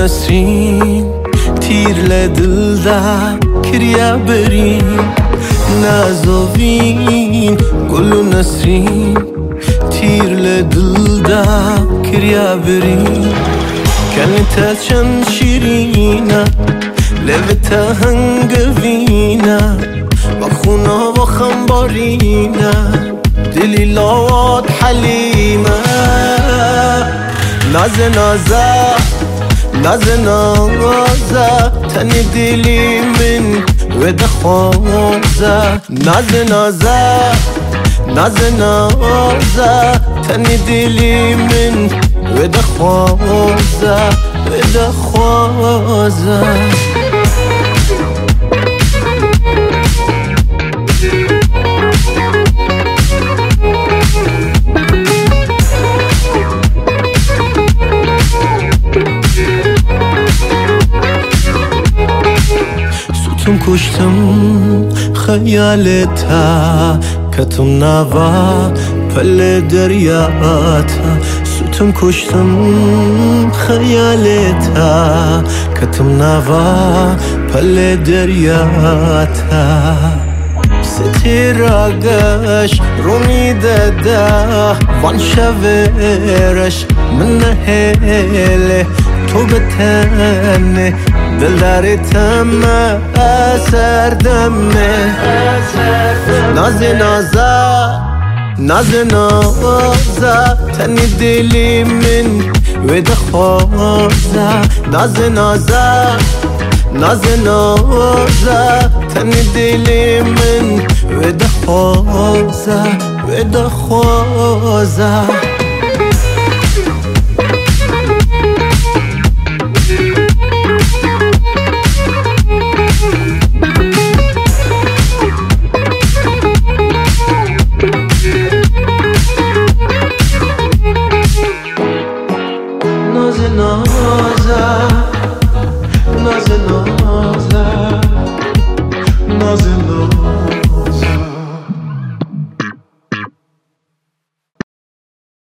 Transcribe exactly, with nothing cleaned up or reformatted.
نسرین تیر لدلدا کریا برین نازوین گل نسرین تیر لدلدا کریا برین کنتا چند شیرینا لبتا هنگوینا و خونا و خنبارینا دلی لواد حلیمه ناز نازا ناز نازا تنی دلی من و دخوازا ناز نازا ناز نازا تنی دلی من و دخوازا و دخوازا ستم کشتم خیالتا کتم نوا پل دریاتا ستم کشتم خیالتا کتم نوا پل دریاتا ستیراگش رومی دادا وان شویرش من نهیله تو بتنه دل داری تمه اثر دمه ناز نازا ناز نازا تنی دلی من و دخوازا ناز نازا ناز نازا تنی دلی من و دخوازا و دخوازا ناز نازا ناز نازا